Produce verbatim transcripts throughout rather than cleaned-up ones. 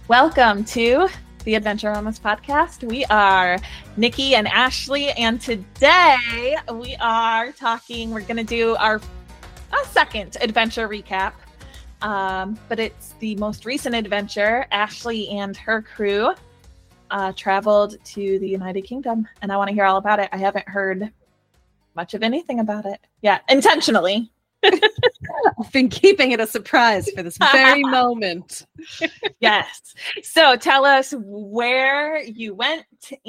Welcome to the Adventure Mamas podcast. We are Nikki and Ashley, and today we are talking, we're going to do our a second adventure recap, um, but it's the most recent adventure. Ashley and her crew uh, traveled to the United Kingdom, and I want to hear all about it. I haven't heard much of anything about it yet, intentionally. I've been keeping it a surprise for this very moment. Yes. So tell us where you went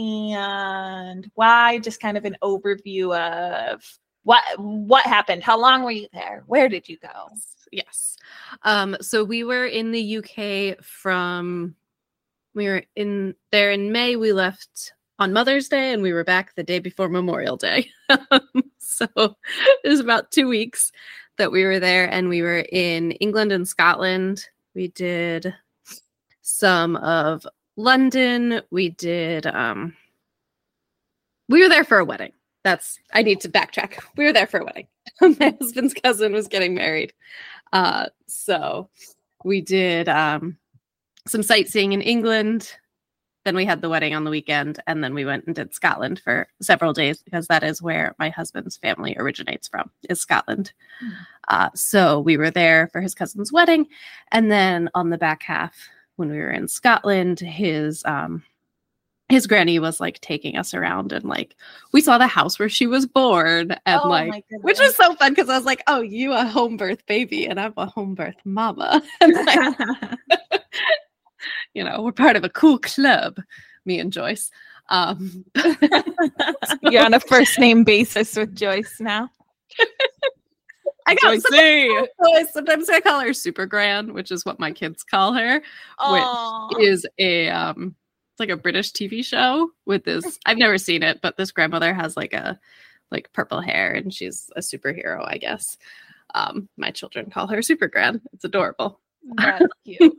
and why, just kind of an overview of what what happened. How long were you there? Where did you go? Yes. Um, so we were in the U K from, we were in there in May. We left on Mother's Day and we were back the day before Memorial Day. So it was about two weeks that we were there, and we were in England and Scotland. We did some of London. We did, um, we were there for a wedding. That's, I need to backtrack. We were there for a wedding. My husband's cousin was getting married. Uh, so we did um, some sightseeing in England. Then we had the wedding on the weekend, and then we went and did Scotland for several days because that is where my husband's family originates from, is Scotland. Mm. Uh, so we were there for his cousin's wedding. And then on the back half, when we were in Scotland, his um, his granny was like taking us around, and like we saw the house where she was born, and oh, like, which was so fun because I was like, oh, you a home birth baby, and I'm a home birth mama. And like, you know, we're part of a cool club, me and Joyce. Um, You're on a first name basis with Joyce now. I got sometimes, sometimes I call her Super Gran, which is what my kids call her, Aww. Which is a um, it's like a British T V show with this. I've never seen it, but this grandmother has like a like purple hair, and she's a superhero, I guess. Um, my children call her Super Gran. It's adorable. That's cute.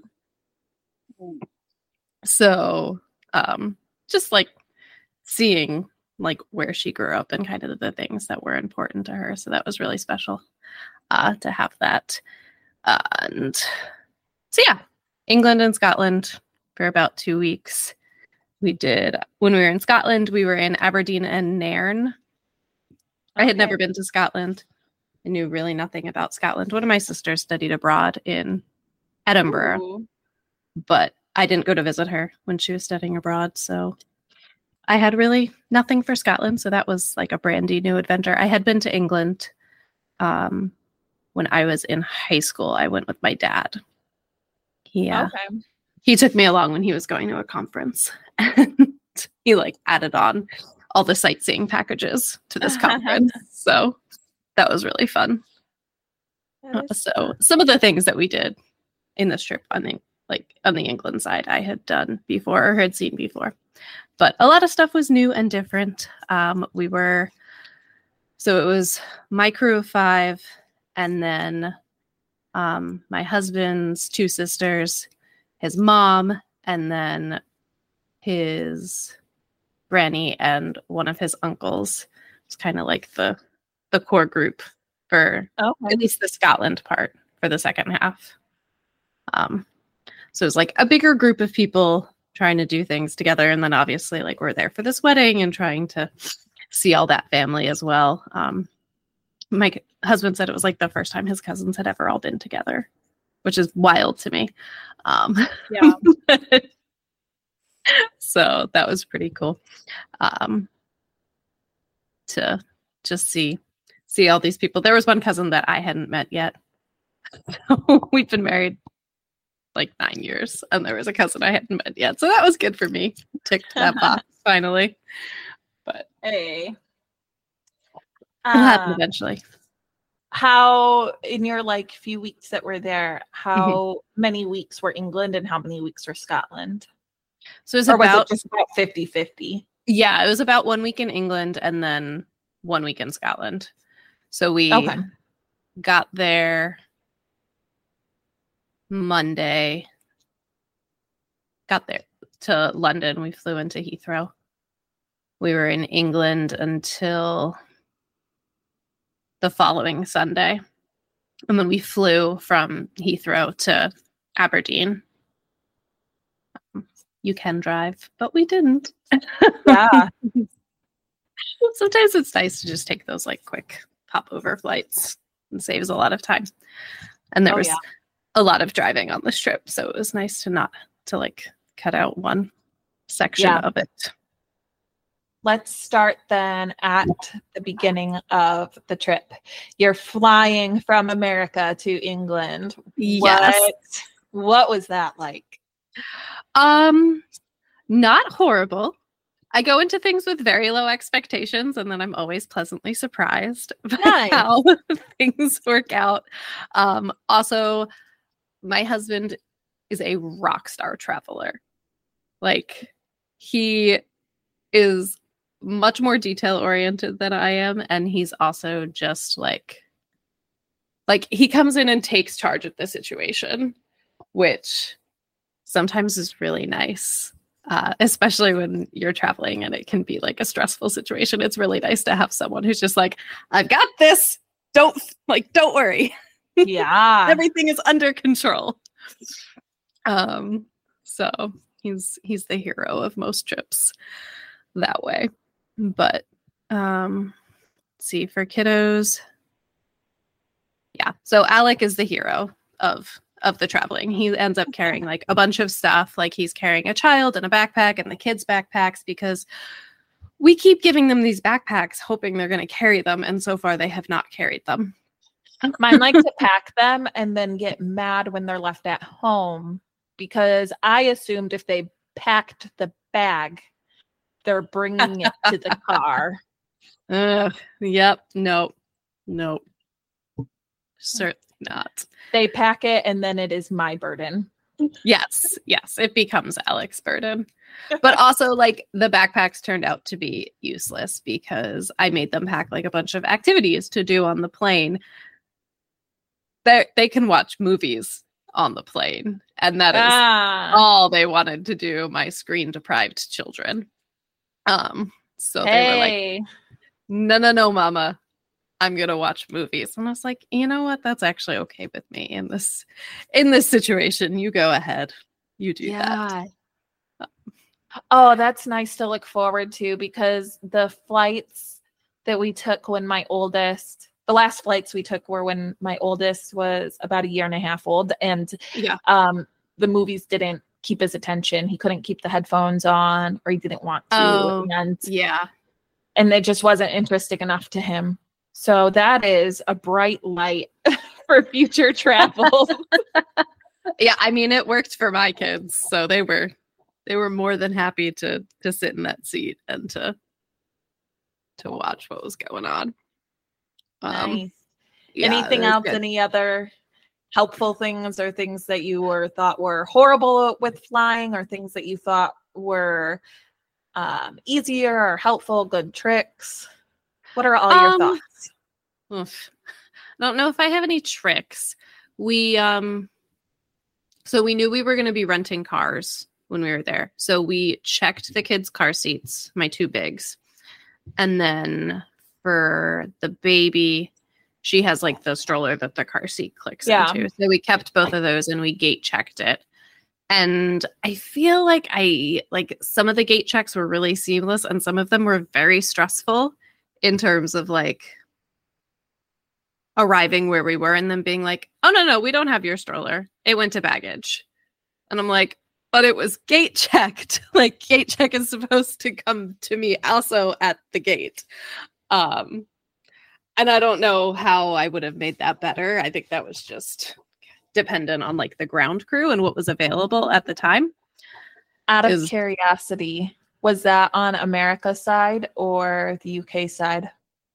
So, um, just like seeing like where she grew up and kind of the things that were important to her. So that was really special uh, to have that. Uh, and so, yeah, England and Scotland for about two weeks. We did, when we were in Scotland, we were in Aberdeen and Nairn. I had okay. never been to Scotland. I knew really nothing about Scotland. One of my sisters studied abroad in Edinburgh. Ooh. But I didn't go to visit her when she was studying abroad. So I had really nothing for Scotland. So that was like a brandy new adventure. I had been to England um, when I was in high school. I went with my dad. He, uh, okay. he took me along when he was going to a conference. And he like added on all the sightseeing packages to this conference. So that was really fun. Uh, so fun. Some of the things that we did in this trip, I think, like on the England side, I had done before or had seen before, but a lot of stuff was new and different. Um, we were, so it was my crew of five, and then um, my husband's two sisters, his mom, and then his granny and one of his uncles. It's kind of like the the core group for okay. at least the Scotland part for the second half. Um, So it was like a bigger group of people trying to do things together. And then obviously like we're there for this wedding and trying to see all that family as well. Um, my husband said it was like the first time his cousins had ever all been together, which is wild to me. Um, yeah. So that was pretty cool um, to just see, see all these people. There was one cousin that I hadn't met yet. We've been married like nine years, and there was a cousin I hadn't met yet, so that was good for me. Ticked that box finally. But hey, it'll happen eventually. How in your like few weeks that were there, how mm-hmm. many weeks were England and how many weeks were Scotland? So it was or about was it just about fifty-fifty? Yeah, it was about one week in England and then one week in Scotland. So we okay. got there Monday, got there to London. We flew into Heathrow. We were in England until the following Sunday. And then we flew from Heathrow to Aberdeen. you can drive, but we didn't. Yeah. Sometimes it's nice to just take those like quick pop over flights and saves a lot of time. And there Oh, was yeah. a lot of driving on this trip, so it was nice to not to like cut out one section Yeah. of it. Let's start then at the beginning of the trip. You're flying from America to England. Yes. What, what was that like? Um, not horrible. I go into things with very low expectations, and then I'm always pleasantly surprised by Nice. how things work out. Um, also, my husband is a rock star traveler. Like, he is much more detail oriented than I am, and he's also just like, like he comes in and takes charge of the situation, which sometimes is really nice. Uh, especially when you're traveling and it can be like a stressful situation. It's really nice to have someone who's just like, I've got this. Don't like, don't worry. Yeah. Everything is under control. Um, so he's he's the hero of most trips that way. But um, let's see, for kiddos, yeah. So Alec is the hero of of the traveling. He ends up carrying like a bunch of stuff, like he's carrying a child and a backpack and the kids' backpacks, because we keep giving them these backpacks hoping they're going to carry them, and so far they have not carried them. Mine like to pack them and then get mad when they're left at home, because I assumed if they packed the bag, they're bringing it to the car. Ugh, yep. Nope. Nope. Certainly not. They pack it and then it is my burden. Yes. Yes. It becomes Alec's burden. But also, like, the backpacks turned out to be useless because I made them pack like a bunch of activities to do on the plane. They they can watch movies on the plane, and that is Ah. all they wanted to do, my screen deprived children. Um, so Hey. they were like, no, no, no, mama, I'm going to watch movies. And I was like, you know what? That's actually okay with me in this, in this situation. You go ahead. You do Yeah. that. Oh, that's nice to look forward to, because the flights that we took when my oldest, the last flights we took were when my oldest was about a year and a half old, and Yeah. um, the movies didn't keep his attention. He couldn't keep the headphones on, or he didn't want to. Oh, and yeah. and it just wasn't interesting enough to him. So that is a bright light for future travel. Yeah. I mean, it worked for my kids. So they were, they were more than happy to, to sit in that seat and to, to watch what was going on. Um, Nice. yeah, Anything it was else? good. Any other helpful things, or things that you were thought were horrible with flying, or things that you thought were um, easier or helpful, good tricks? What are all your Um, thoughts? Oof. I don't know if I have any tricks. We um so we knew we were going to be renting cars when we were there. So we checked the kids' car seats, my two bigs. And then for the baby, she has like the stroller that the car seat clicks Yeah. into. So we kept both of those and we gate checked it. And I feel like I like some of the gate checks were really seamless and some of them were very stressful in terms of like arriving where we were and then being like, oh, no, no, we don't have your stroller. It went to baggage. And I'm like, but it was gate checked. Like, gate check is supposed to come to me also at the gate. Um, and I don't know how I would have made that better. I think that was just dependent on like the ground crew and what was available at the time. Out of is- curiosity, was that on America's side or the U K side?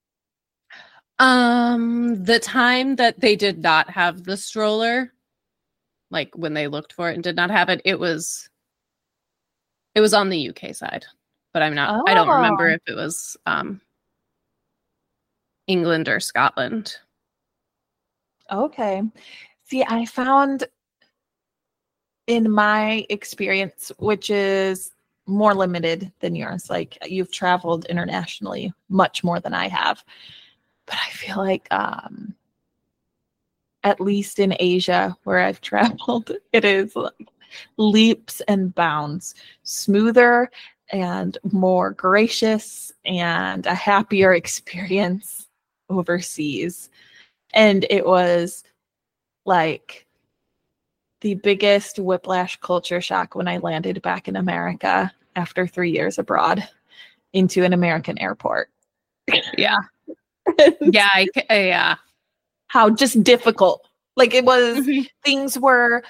Um, the time that they did not have the stroller, like when they looked for it and did not have it, it was it was on the U K side, but I'm not. I don't remember Oh. if it was um England or Scotland. Okay. See, I found in my experience, which is more limited than yours, like you've traveled internationally much more than I have, but I feel like um at least in Asia where I've traveled, it is like leaps and bounds smoother and more gracious and a happier experience overseas. And it was like the biggest whiplash culture shock when I landed back in America after three years abroad into an American airport. Yeah. yeah. I, yeah. How just difficult. Like it was, Mhm. things were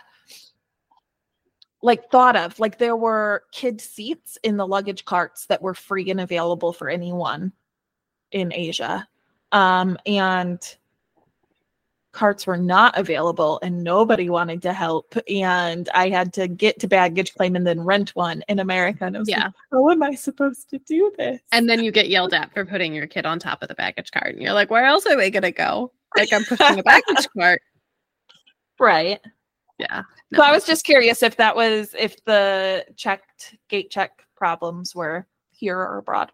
like thought of, like there were kid seats in the luggage carts that were free and available for anyone in Asia. Um, and carts were not available and nobody wanted to help. And I had to get to baggage claim and then rent one in America. And I was Yeah. like, how am I supposed to do this? And then you get yelled at for putting your kid on top of the baggage cart. And you're like, where else are they going to go? Like I'm pushing a baggage cart. Right. Yeah. No, So I was just curious if that was, if the checked gate check problems were here or abroad.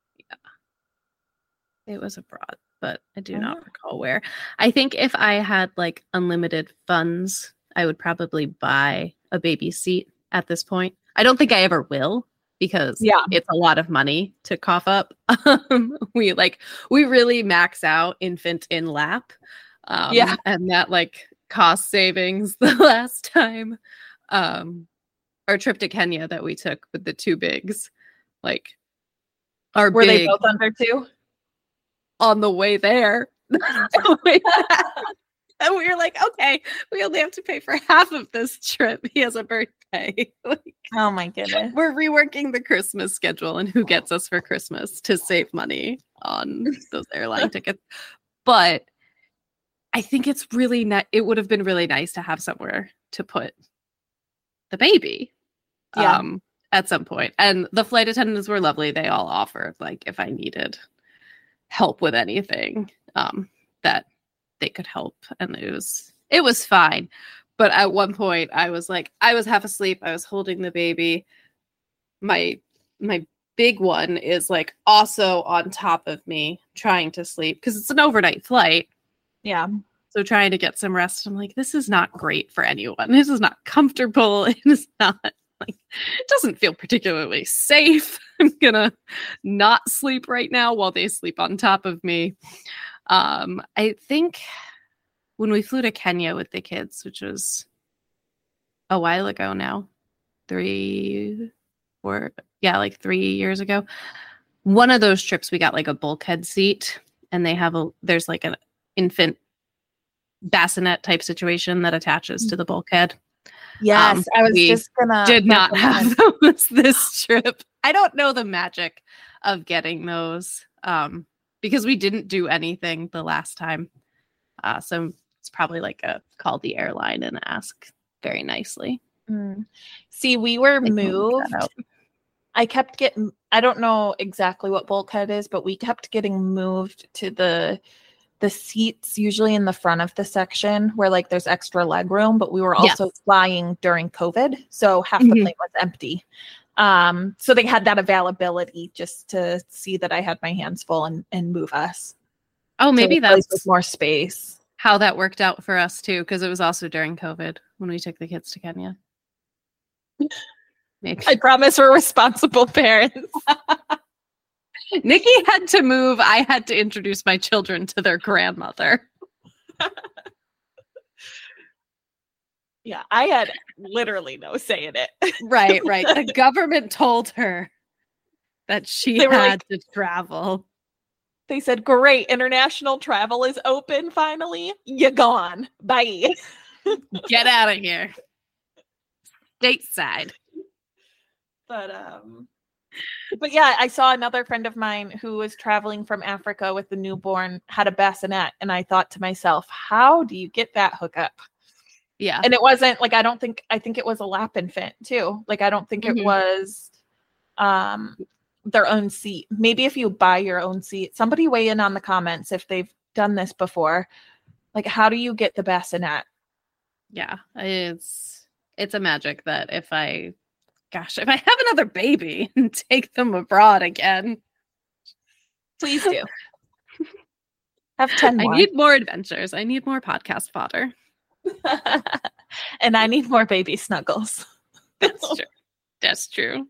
it was abroad, but I do Oh. not recall where. I think if I had like unlimited funds, I would probably buy a baby seat at this point. I don't think I ever will because Yeah. it's a lot of money to cough up. Um, we like, we really max out infant in lap. Um, Yeah. And that like cost savings the last time. Um, our trip to Kenya that we took with the two bigs, like our Were big they both under two? on the way there. And we were like, okay, we only have to pay for half of this trip. He has a birthday. Like, Oh my goodness. we're reworking the Christmas schedule and who gets us for Christmas to save money on those airline tickets. But I think it's really nice. It would have been really nice to have somewhere to put the baby. Yeah. Um, at some point. And the flight attendants were lovely. They all offered, like, if I needed help with anything, um, that they could help. And it was it was fine. But at one point I was like, I was half asleep. I was holding the baby. My my big one is like also on top of me trying to sleep because it's an overnight flight. Yeah. So trying to get some rest. I'm like, this is not great for anyone. This is not comfortable. It is not like, it doesn't feel particularly safe. I'm gonna not sleep right now while they sleep on top of me. Um, I think when we flew to Kenya with the kids, which was a while ago now, three, four, yeah, like three years ago. One of those trips, we got like a bulkhead seat, and they have a there's like an infant bassinet type situation that attaches to the bulkhead. Yes. Um, I was we just gonna Did not recommend- have those this trip. I don't know the magic of getting those um, because we didn't do anything the last time. Uh, so it's probably like a call the airline and ask very nicely. Mm. See, we were They can work moved. that out. I kept getting, I don't know exactly what bulkhead is, but we kept getting moved to the the seats usually in the front of the section where like there's extra leg room, but we were also Yes. flying during COVID. So half the Mhm. plane was empty. Um, so they had that availability just to see that I had my hands full and, and move us. Oh, to maybe a place that's with more space. how that worked out for us too, because it was also during COVID when we took the kids to Kenya. Maybe. I promise we're responsible parents. Nikki had to move. I had to introduce my children to their grandmother. Yeah, I had literally no say in it. Right, right. The government told her that she They were had like- to travel. They said, great, international travel is open finally. You gone. Bye. Get out of here. Stateside. But um but yeah, I saw another friend of mine who was traveling from Africa with the newborn, had a bassinet, and I thought to myself, how do you get that hookup? Yeah. And it wasn't like I don't think I think it was a lap infant too. Like I don't think Mhm. it was um their own seat. Maybe if you buy your own seat. Somebody weigh in on the comments if they've done this before. Like how do you get the bassinet? Yeah. It's it's a magic that if I gosh, if I have another baby and take them abroad again, Please do. Have ten I more. need more adventures. I need more podcast fodder. And I need more baby snuggles. That's true. That's true.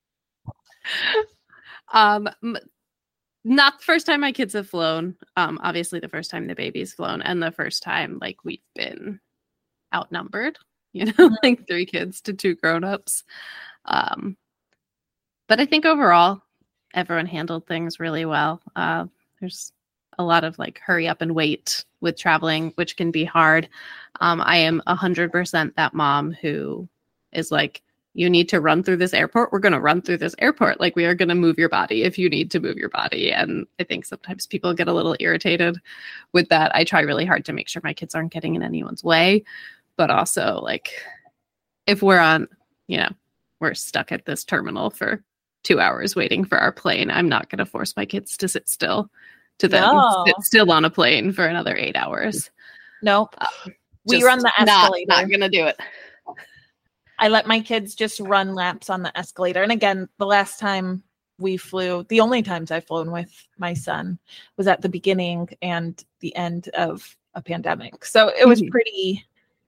Um, m- not the first time my kids have flown. Um, obviously the first time the baby's flown, and the first time like we've been outnumbered. You know, mm-hmm. like three kids to two grown-ups. Um, but I think overall, everyone handled things really well. Uh, there's a lot of like hurry up and wait with traveling, which can be hard. Um, I am a hundred percent that mom who is like, you need to run through this airport. We're going to run through this airport. Like we are going to move your body if you need to move your body. And I think sometimes people get a little irritated with that. I try really hard to make sure my kids aren't getting in anyone's way, but also like if we're on, you know, we're stuck at this terminal for two hours waiting for our plane, I'm not going to force my kids to sit still to then no. sit still on a plane for another eight hours. Nope. Um, we run the escalator. Not, not going to do it. I let my kids just run laps on the escalator. And again, the last time we flew, the only times I've flown with my son was at the beginning and the end of a pandemic. So it was mm-hmm. pretty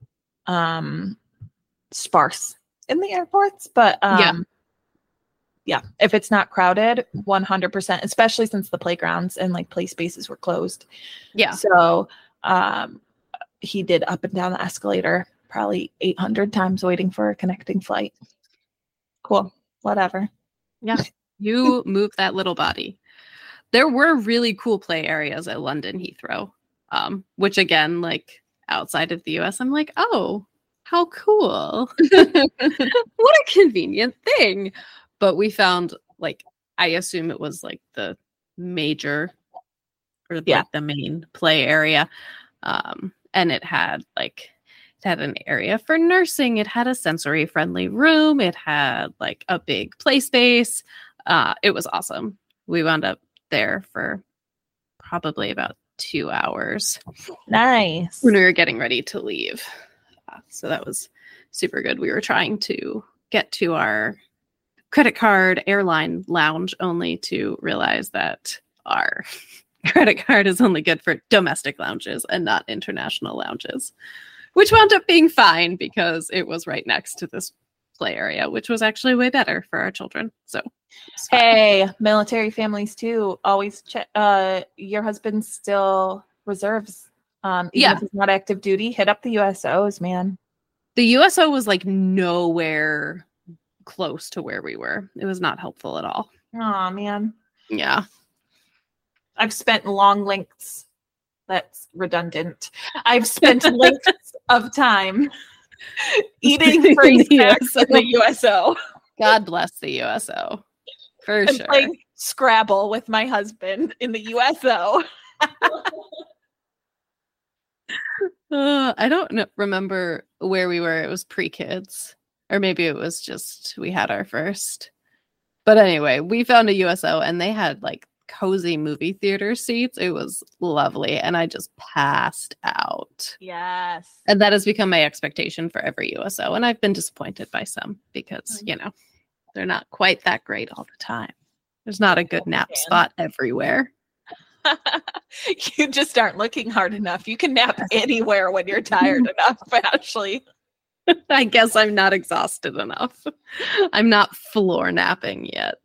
um, sparse in the airports, but um, yeah. yeah, if it's not crowded, one hundred percent, especially since the playgrounds and like play spaces were closed. Yeah. So um, he did up and down the escalator probably eight hundred times waiting for a connecting flight. Cool. Whatever. Yeah. You move that little body. There were really cool play areas at London Heathrow, um, which again, like outside of the U S, I'm like, oh, how cool. What a convenient thing. But we found like, I assume it was like the major or yeah. like the main play area. Um, and it had like, it had an area for nursing. It had a sensory friendly room. It had like a big play space. Uh, it was awesome. We wound up there for probably about two hours. Nice. When we were getting ready to leave. Uh, so that was super good. We were trying to get to our credit card airline lounge only to realize that our credit card is only good for domestic lounges and not international lounges, which wound up being fine because it was right next to this play area, which was actually way better for our children. So, hey, military families too, always check. Uh, your husband still reserves. Um, even yeah, if it's not active duty, hit up the U S Os, man. The U S O was like nowhere close to where we were. It was not helpful at all. Oh man. Yeah. I've spent long lengths. That's redundant. I've spent lengths of time eating free snacks in the U S O. God bless the U S O. For and sure. Playing Scrabble with my husband in the U S O. uh, I don't know, remember where we were. It was pre-kids. Or maybe it was just we had our first. But anyway, we found a U S O and they had like cozy movie theater seats. It was lovely. And I just passed out. Yes. And that has become my expectation for every U S O. And I've been disappointed by some because, you know, they're not quite that great all the time. There's not a good nap spot everywhere. You just aren't looking hard enough. You can nap anywhere when you're tired enough, Ashley. I guess I'm not exhausted enough. I'm not floor napping yet.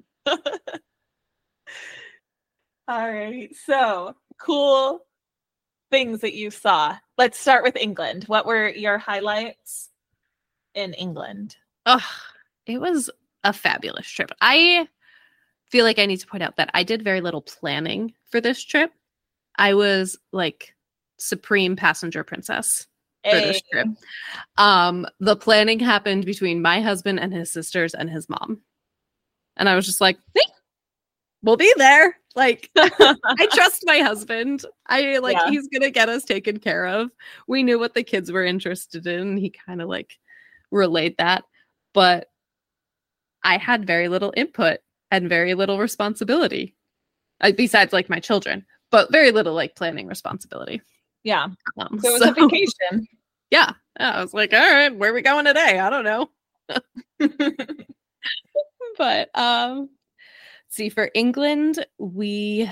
All right. So cool things that you saw. Let's start with England. What were your highlights in England? Oh, it was a fabulous trip. I feel like I need to point out that I did very little planning for this trip. I was like supreme passenger princess for hey. this trip. Um, the planning happened between my husband and his sisters and his mom. And I was just like, hey, we'll be there. Like, I trust my husband. I like, yeah. he's going to get us taken care of. We knew what the kids were interested in. He kind of like relayed that. But I had very little input and very little responsibility uh, besides like my children, but very little like planning responsibility. Yeah. Um, so it was so, a vacation. Yeah. I was like, all right, where are we going today? I don't know. But um, see, for England, we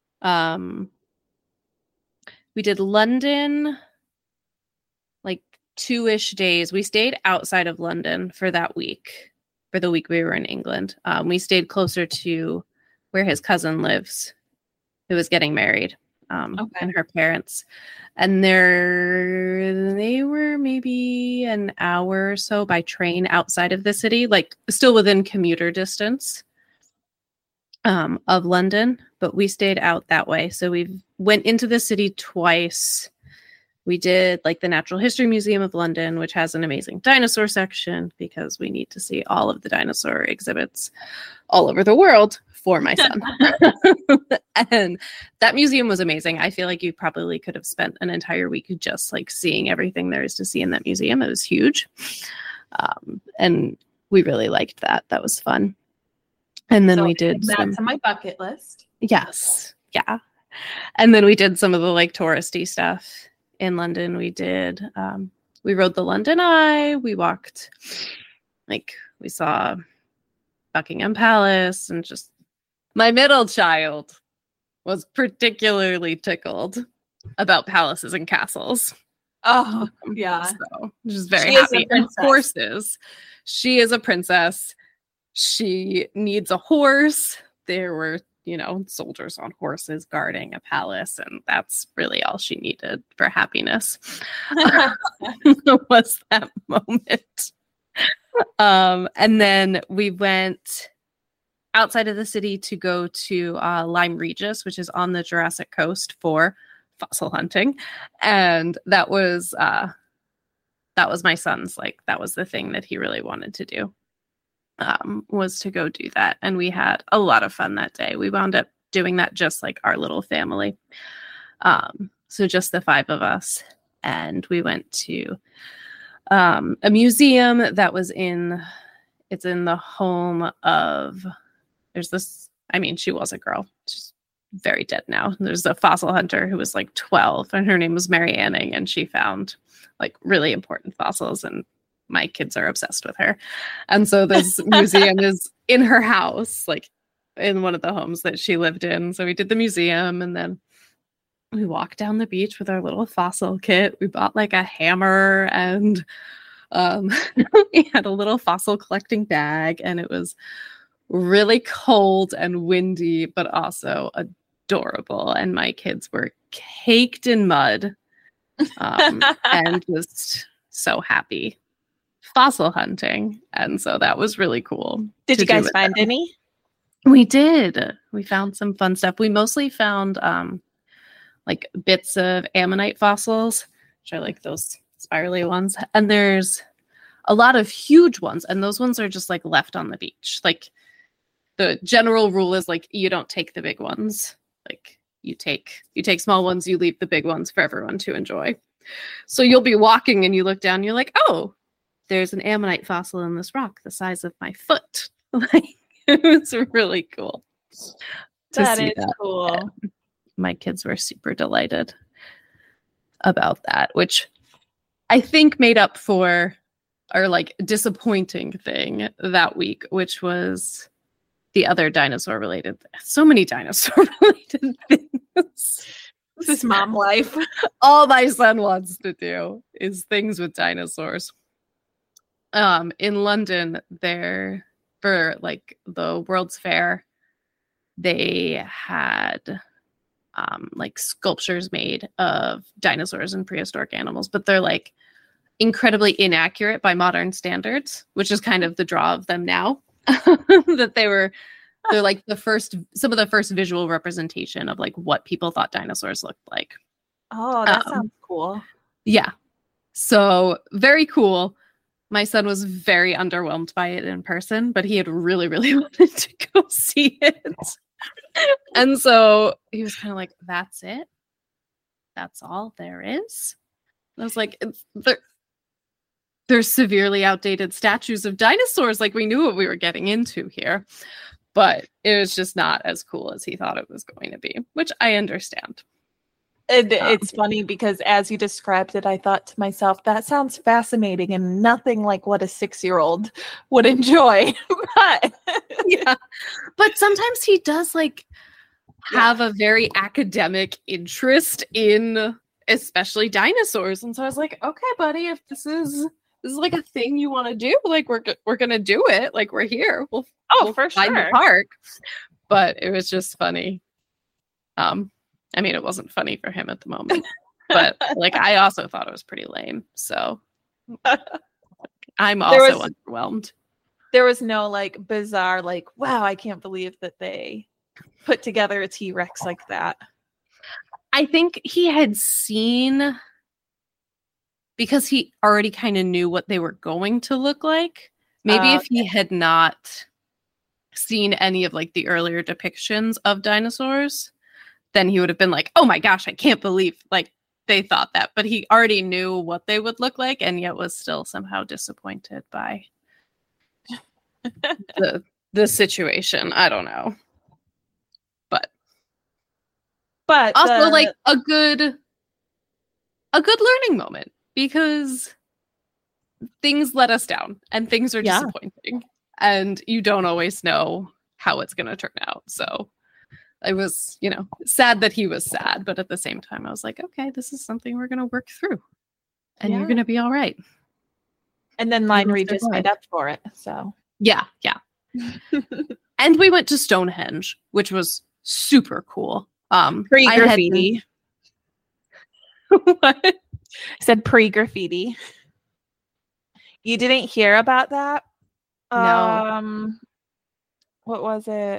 um we did London, like two-ish days. We stayed outside of London for that week, for the week we were in England. Um, we stayed closer to where his cousin lives, who was getting married, um, Okay. and her parents. And there, they were maybe an hour or so by train outside of the city, like still within commuter distance um, of London, but we stayed out that way. So we went into the city twice. We did like the Natural History Museum of London, which has an amazing dinosaur section because we need to see all of the dinosaur exhibits all over the world for my son. And that museum was amazing. I feel like you probably could have spent an entire week just like seeing everything there is to see in that museum. It was huge. Um, and we really liked that. That was fun. And then So we did that's some, on my bucket list. yes. Yeah. And then we did some of the like touristy stuff in London. We did, um, we rode the London Eye. We walked, like we saw Buckingham Palace, and just my middle child was particularly tickled about palaces and castles. Oh, yeah. So just very She is a happy. And princess. horses. She is a princess. She needs a horse. There were, you know, soldiers on horses guarding a palace, and that's really all she needed for happiness. Was that moment. Um, and then we went outside of the city to go to uh, Lyme Regis, which is on the Jurassic Coast, for fossil hunting. And that was uh, that was my son's, like, that was the thing that he really wanted to do, um, was to go do that. And we had a lot of fun that day. We wound up doing that just like our little family. Um, so just the five of us. And we went to um, a museum that was in, it's in the home of, there's this, I mean, she was a girl. She's very dead now. There's a fossil hunter who was like twelve, and her name was Mary Anning, and she found like really important fossils, and my kids are obsessed with her. And so this museum is in her house, like in one of the homes that she lived in. So we did the museum, and then we walked down the beach with our little fossil kit. We bought like a hammer, and um, we had a little fossil collecting bag, and it was really cold and windy, but also adorable. And my kids were caked in mud, um, and just so happy fossil hunting. And so that was really cool. Did you guys find them. any? We did. We found some fun stuff. We mostly found um, like bits of ammonite fossils, which are like those spirally ones. And there's a lot of huge ones, and those ones are just like left on the beach. Like the general rule is like, you don't take the big ones. Like you take, you take small ones, you leave the big ones for everyone to enjoy. So you'll be walking and you look down and you're like, oh, there's an ammonite fossil in this rock the size of my foot. Like, it was really cool. That is that. cool. And my kids were super delighted about that, which I think made up for our like disappointing thing that week, which was the other dinosaur related. So many dinosaur related things. This is mom life. All my son wants to do is things with dinosaurs. Um, in London, there for like the World's Fair, they had um, like sculptures made of dinosaurs and prehistoric animals, but they're like incredibly inaccurate by modern standards, which is kind of the draw of them now. That they were, they're like the first, some of the first visual representation of like what people thought dinosaurs looked like. Oh, that um, sounds cool. Yeah. So very cool. My son was very underwhelmed by it in person, but he had really, really wanted to go see it. And so he was kind of like, that's it? That's all there is? And I was like, they're, they're severely outdated statues of dinosaurs. Like, we knew what we were getting into here. But it was just not as cool as he thought it was going to be, which I understand. And Um, it's funny because as you described it, I thought to myself, that sounds fascinating and nothing like what a six-year-old would enjoy. But yeah. But sometimes he does like have yeah. a very academic interest in especially dinosaurs. And so I was like, okay, buddy, if this is this is like a thing you want to do, like we're we're gonna do it. Like we're here. We'll oh we'll for find sure. the park. But it was just funny. Um, I mean, it wasn't funny for him at the moment, but like I also thought it was pretty lame. So I'm also was, underwhelmed. There was no like bizarre, like, wow, I can't believe that they put together a T-Rex like that. I think he had seen, because he already kind of knew what they were going to look like. Maybe uh, if he had not seen any of like the earlier depictions of dinosaurs, then he would have been like, oh my gosh, I can't believe like they thought that. But he already knew what they would look like and yet was still somehow disappointed by the the situation. I don't know. But but also the... like a good a good learning moment, because things let us down and things are yeah. disappointing and you don't always know how it's going to turn out. So I was, you know, sad that he was sad, but at the same time, I was like, okay, this is something we're going to work through and yeah. you're going to be all right. And then Line Reed just made up for it. So yeah, yeah. And we went to Stonehenge, which was super cool. Um, pre-graffiti. Had... what? I said pre-graffiti. You didn't hear about that? No. Um, what was it?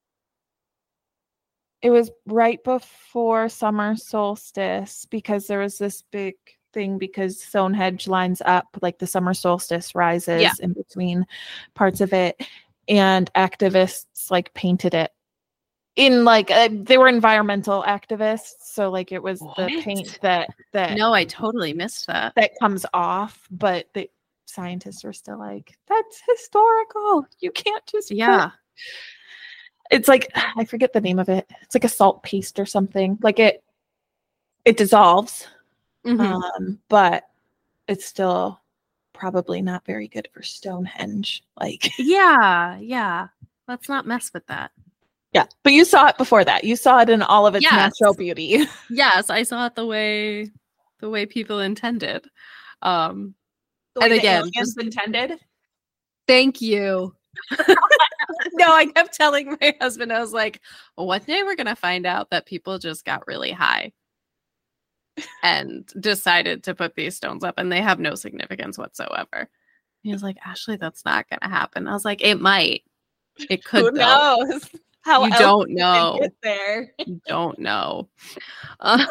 It was right before summer solstice, because there was this big thing because Stonehenge lines up, like the summer solstice rises yeah. in between parts of it, and activists like painted it in like uh, they were environmental activists, so like it was what? the paint that that no I totally missed that that comes off, but the scientists were still like, that's historical, you can't just yeah put... It's like, I forget the name of it. It's like a salt paste or something. Like it, it dissolves, mm-hmm. um, but it's still probably not very good for Stonehenge. Like, yeah, yeah. Let's not mess with that. Yeah, but you saw it before that. You saw it in all of its yes. natural beauty. Yes, I saw it the way the way people intended. Um, the way and the again, aliens just, intended. Thank you. No, I kept telling my husband, I was like, well, one day we're going to find out that people just got really high and decided to put these stones up and they have no significance whatsoever. He was like, Ashley, that's not going to happen. I was like, it might. It could. Who though. knows? How you don't know. Get there? You don't know. Uh,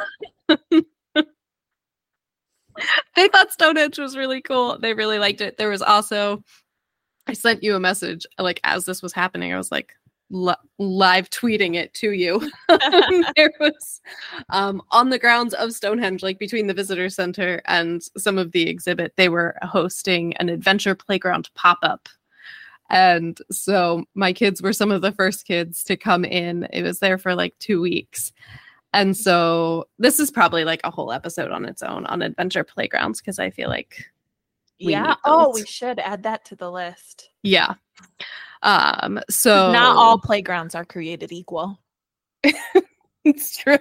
they thought Stonehenge was really cool. They really liked it. There was also... I sent you a message, like, as this was happening. I was, like, li- live tweeting it to you. There was, um, on the grounds of Stonehenge, like, between the visitor center and some of the exhibit, they were hosting an adventure playground pop-up. And so my kids were some of the first kids to come in. It was there for, like, two weeks. And so this is probably, like, a whole episode on its own on adventure playgrounds, because I feel like... We yeah. Oh, we should add that to the list. Yeah. Um, so not all playgrounds are created equal. It's true.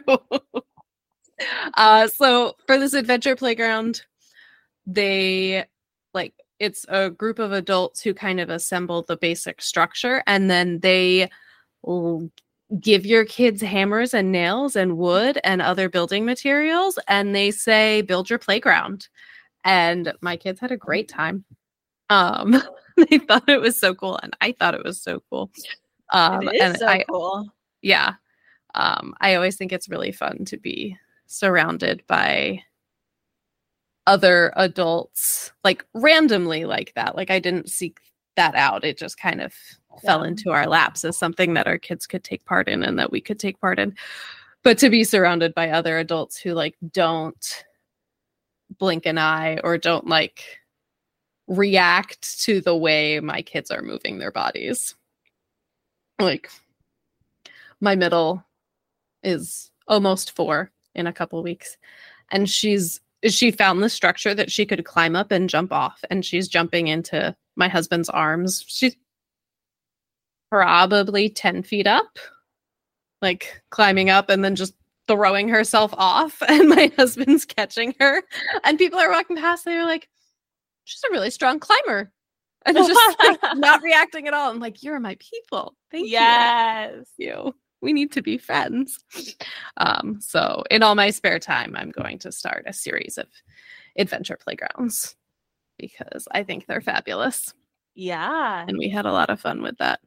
uh, so for this adventure playground, they like it's a group of adults who kind of assemble the basic structure, and then they will give your kids hammers and nails and wood and other building materials, and they say, build your playground. And my kids had a great time. Um, they thought it was so cool, and I thought it was so cool. Um, it is and so I, cool. Yeah. Um, I always think it's really fun to be surrounded by other adults, like randomly like that. Like I didn't seek that out. It just kind of yeah. fell into our laps as something that our kids could take part in and that we could take part in. But to be surrounded by other adults who like don't blink an eye or don't like react to the way my kids are moving their bodies. Like my middle is almost four in a couple weeks, and she's she found the structure that she could climb up and jump off, and she's jumping into my husband's arms. She's probably ten feet up, like climbing up and then just throwing herself off and my husband's catching her and people are walking past. They're like, she's a really strong climber. And just like not reacting at all. I'm like, you're my people. Thank yes. you. you. We need to be friends. Um, so in all my spare time, I'm going to start a series of adventure playgrounds because I think they're fabulous. Yeah. And we had a lot of fun with that.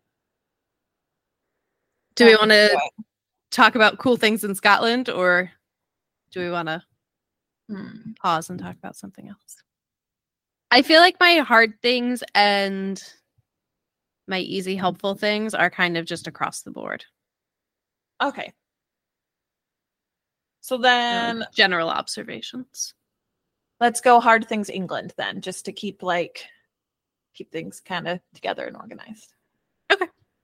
Do we want to talk about cool things in Scotland, or do we want to hmm. pause and talk about something else? I feel like my hard things and my easy, helpful things are kind of just across the board. Okay. So then... Um, general observations. Let's go hard things England then, just to keep like keep things kind of together and organized. Okay.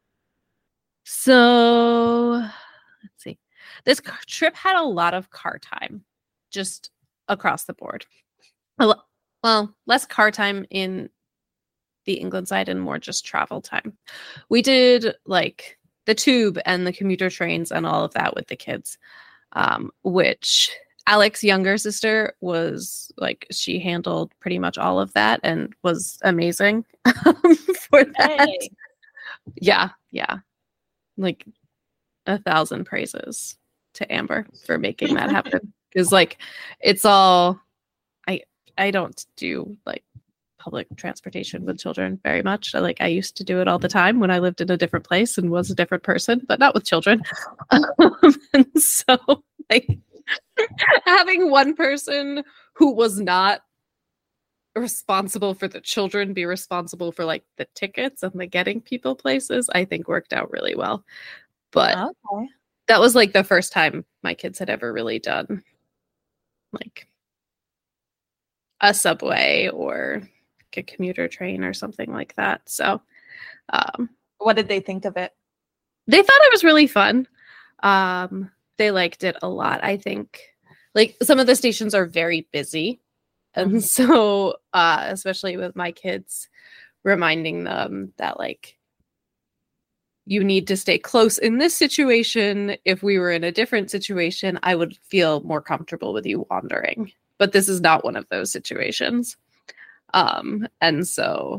So let's see. This car- trip had a lot of car time, just across the board. A lo- well, less car time in the England side and more just travel time. We did like the tube and the commuter trains and all of that with the kids, um, which Alex's younger sister was like, she handled pretty much all of that and was amazing for that. Hey. Yeah, yeah. Like a thousand praises to Amber for making that happen. Because like it's all I I don't do like public transportation with children very much. I, like I used to do it all the time when I lived in a different place and was a different person, but not with children. Um, and so like having one person who was not responsible for the children be responsible for like the tickets and the getting people places, I think worked out really well. But okay. That was like the first time my kids had ever really done like a subway or like a commuter train or something like that. So um, what did they think of it? They thought it was really fun. Um, they liked it a lot. I think like some of the stations are very busy. And so, uh, especially with my kids, reminding them that like, you need to stay close in this situation. If we were in a different situation, I would feel more comfortable with you wandering. But this is not one of those situations. Um, and so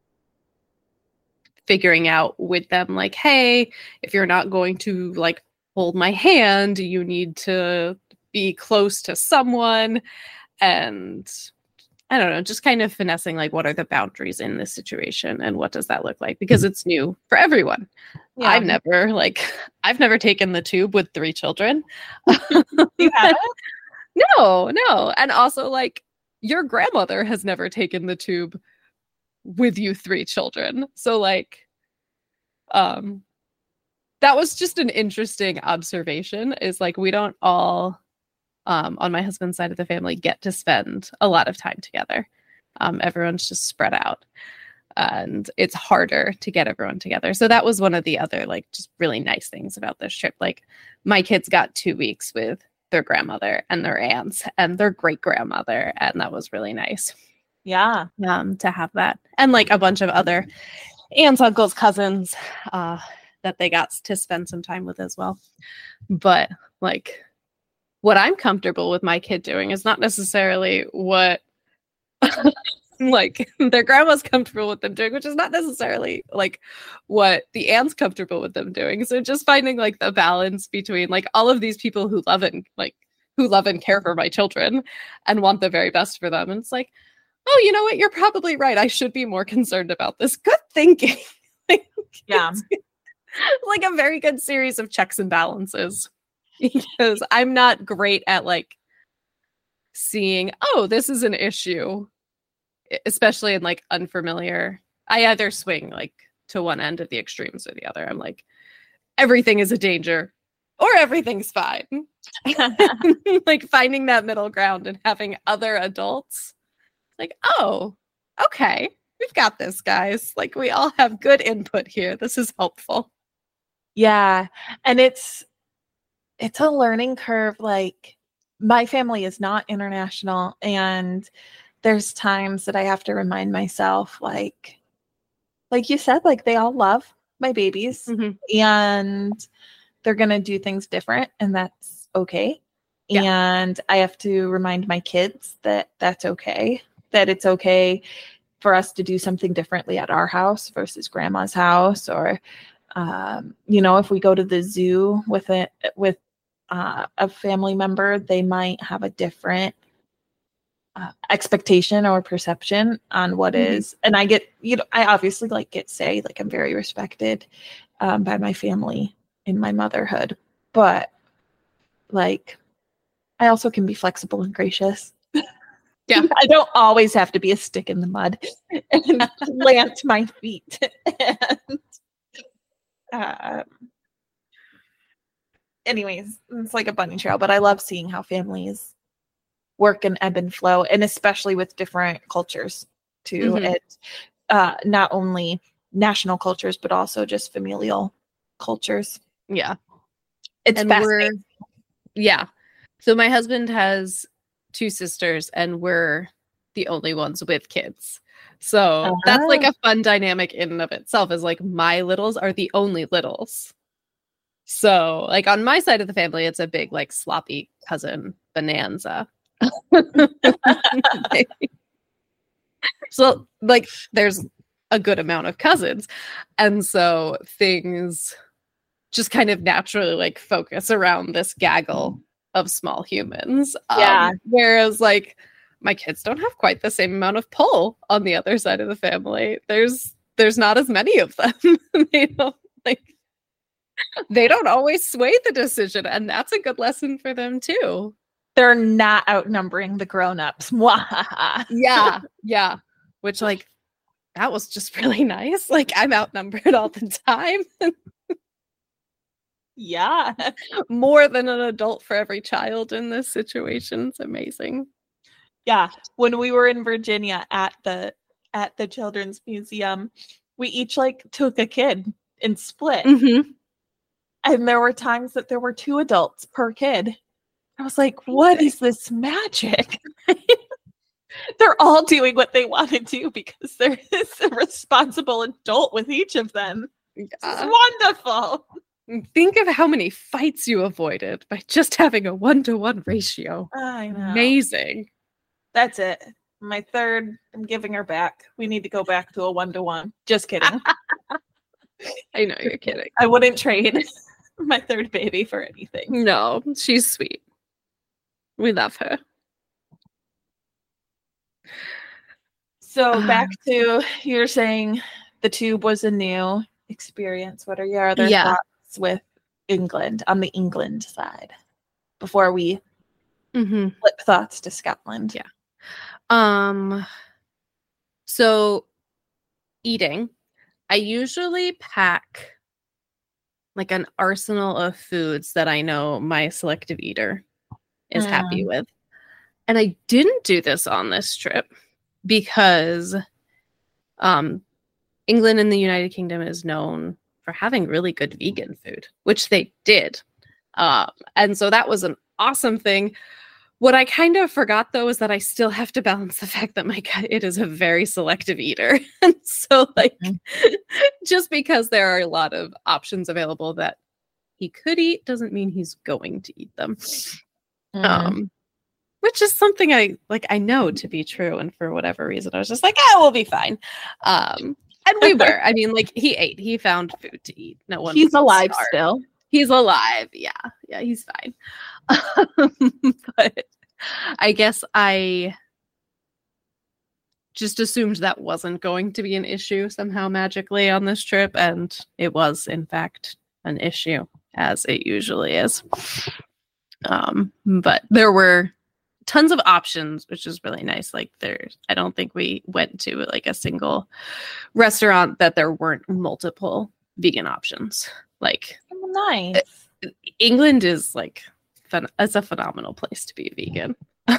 figuring out with them like, hey, if you're not going to like hold my hand, you need to be close to someone. And I don't know, just kind of finessing like what are the boundaries in this situation and what does that look like? Because it's new for everyone. Yeah. I've never like I've never taken the tube with three children. You haven't? No, no. And also like your grandmother has never taken the tube with you three children. So like um that was just an interesting observation is like we don't all Um, on my husband's side of the family get to spend a lot of time together. Um, everyone's just spread out and it's harder to get everyone together. So that was one of the other like just really nice things about this trip. Like my kids got two weeks with their grandmother and their aunts and their great grandmother. And that was really nice. Yeah. Um, to have that. And like a bunch of other aunts, uncles, cousins uh, that they got to spend some time with as well. But like, what I'm comfortable with my kid doing is not necessarily what like their grandma's comfortable with them doing, which is not necessarily like what the aunt's comfortable with them doing. So just finding like the balance between like all of these people who love and like who love and care for my children and want the very best for them. And it's like, oh, you know what? You're probably right. I should be more concerned about this. Good thinking. Like, yeah. Like a very good series of checks and balances. Because I'm not great at like seeing, oh, this is an issue, especially in like unfamiliar. I either swing like to one end of the extremes or the other. I'm like, everything is a danger or everything's fine. Like finding that middle ground and having other adults like, oh, okay, we've got this, guys. Like we all have good input here. This is helpful. Yeah. And it's, it's a learning curve. Like my family is not international. And there's times that I have to remind myself, like, like you said, like they all love my babies mm-hmm. and they're going to do things different. And that's okay. Yeah. And I have to remind my kids that that's okay, that it's okay for us to do something differently at our house versus grandma's house. Or, um, you know, if we go to the zoo with it, with uh, a family member, they might have a different uh, expectation or perception on what Mhm. is. And I get, you know, I obviously like get say, like I'm very respected um, by my family in my motherhood, but like, I also can be flexible and gracious. Yeah. I don't always have to be a stick in the mud and plant my feet. And, um, anyways, it's like a bunny trail, but I love seeing how families work and ebb and flow, and especially with different cultures too. Mhm. It uh, not only national cultures, but also just familial cultures. Yeah. It's And we're, fascinating. yeah. So my husband has two sisters, and we're the only ones with kids. So that's like Ah. a fun dynamic in and of itself, is like my littles are the only littles. So like on my side of the family, it's a big like sloppy cousin bonanza. So like there's a good amount of cousins. And so things just kind of naturally like focus around this gaggle of small humans. Yeah. Um, whereas like my kids don't have quite the same amount of pull on the other side of the family. There's there's not as many of them. They don't like they don't always sway the decision, and that's a good lesson for them too. They're not outnumbering the grown-ups. Mwahaha. Yeah, yeah. Which like that was just really nice. Like I'm outnumbered all the time. Yeah. More than an adult for every child in this situation. It's amazing. Yeah. When we were in Virginia at the at the Children's Museum, we each like took a kid and split. Mm-hmm. And there were times that there were two adults per kid. I was like, what is this magic? They're all doing what they want to do because there is a responsible adult with each of them. It's Yeah. wonderful. Think of how many fights you avoided by just having a one-to-one ratio. I know. Amazing. That's it. My third, I'm giving her back. We need to go back to a one-to-one. Just kidding. I know you're kidding. I wouldn't trade my third baby for anything. No, she's sweet. We love her. So Uh, back to, you're saying the tube was a new experience. What are your other Yeah. thoughts with England, on the England side, before we mhm. flip thoughts to Scotland? Yeah. Um. So, eating, I usually pack like an arsenal of foods that I know my selective eater is happy with. And I didn't do this on this trip because um, England and the United Kingdom is known for having really good vegan food, which they did. Um, and so that was an awesome thing. What I kind of forgot, though, is that I still have to balance the fact that my it is a very selective eater. And so, like, mm-hmm. just because there are a lot of options available that he could eat doesn't mean he's going to eat them. Mm. Um, which is something I, like, I know to be true. And for whatever reason, I was just like, ah, we'll be fine. Um, and we were. I mean, like, he ate. He found food to eat. No one. He's alive starved. Still. He's alive. Yeah. Yeah, he's fine. Um, but I guess I just assumed that wasn't going to be an issue somehow magically on this trip. And it was, in fact, an issue, as it usually is. Um, but there were tons of options, which is really nice. Like there's, I don't think we went to like a single restaurant that there weren't multiple vegan options. Like, nice. England is like, fun, it's a phenomenal place to be vegan.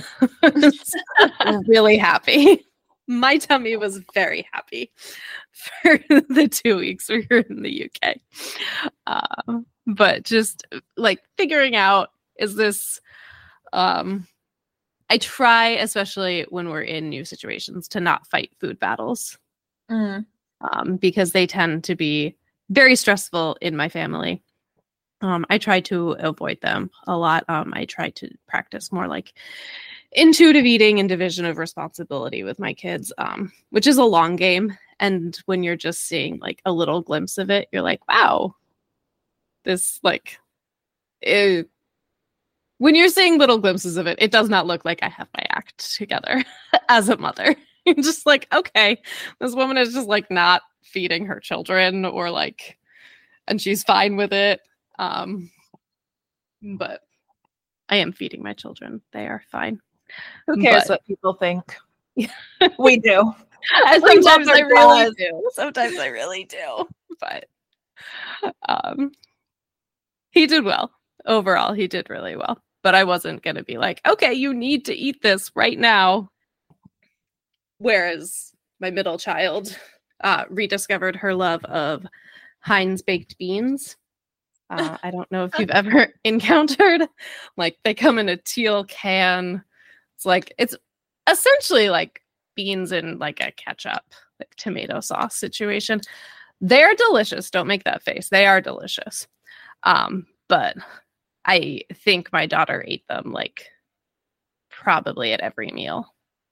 I'm really happy. My tummy was very happy for the two weeks we were in the U K. Uh, but just like figuring out, is this, um, I try, especially when we're in new situations, to not fight food battles mm. um, because they tend to be very stressful in my family. Um, I try to avoid them a lot. Um, I try to practice more like intuitive eating and division of responsibility with my kids, um, which is a long game. And when you're just seeing like a little glimpse of it, you're like, wow, this like, it, when you're seeing little glimpses of it, it does not look like I have my act together as a mother. You're just like, okay, this woman is just like not feeding her children or like, and she's fine with it. Um, but I am feeding my children. They are fine. Who cares But, what people think? We do. Sometimes I really does. do. Sometimes I really do. But um, he did well. Overall, he did really well. But I wasn't going to be like, okay, you need to eat this right now. Whereas my middle child uh, rediscovered her love of Heinz baked beans. Uh, I don't know if you've ever encountered, like they come in a teal can. It's like, it's essentially like beans in like a ketchup, like tomato sauce situation. They're delicious. Don't make that face. They are delicious. Um, but I think my daughter ate them like probably at every meal.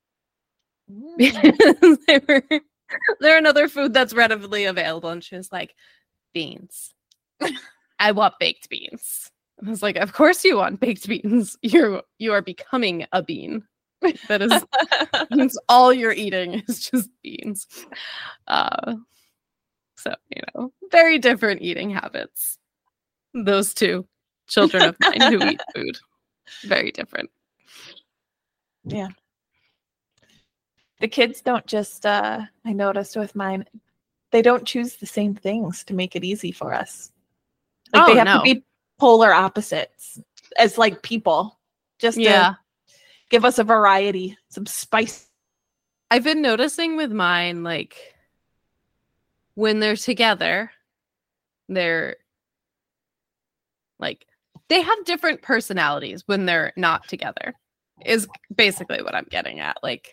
Mm. they were, they're another food that's readily available. And she was like, beans. I want baked beans. I was like, of course you want baked beans. You you are becoming a bean. That is that's all you're eating is just beans. Uh, so, you know, very different eating habits. Those two children of mine who eat food. Very different. Yeah. The kids don't just, uh, I noticed with mine, they don't choose the same things to make it easy for us. Like oh, they have no. to be polar opposites as like people, just yeah. to give us a variety, some spice. I've been noticing with mine, like when they're together, they're like, they have different personalities when they're not together, is basically what I'm getting at. Like,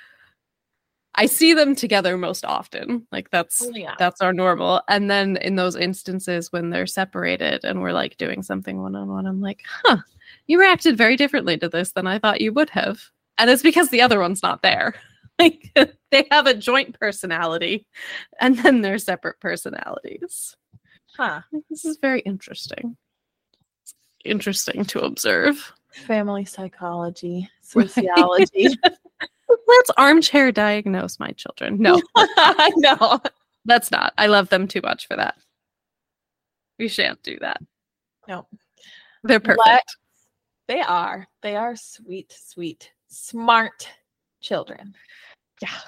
I see them together most often. Like that's Oh, yeah. that's our normal. And then in those instances when they're separated and we're like doing something one-on-one, I'm like, huh, you reacted very differently to this than I thought you would have. And it's because the other one's not there. Like they have a joint personality and then they're separate personalities. Huh. This is very interesting. It's interesting to observe. Family psychology, sociology. Let's armchair diagnose my children. No, I know. That's not. I love them too much for that. We shan't do that. No. They're perfect. Let, they are. They are sweet, sweet, smart children. Yeah.